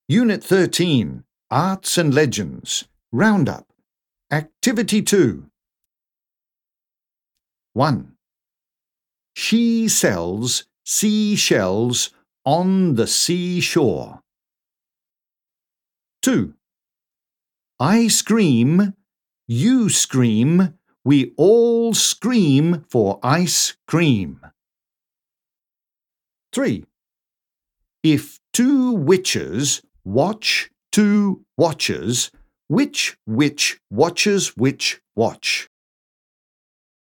Unit 13, Arts and Legends, Roundup. Activity 2. 1. She sells seashells on the seashore. 2. I scream, you scream, we all scream for ice cream. 3. If two witches watch two watchers, which witch watches which watch?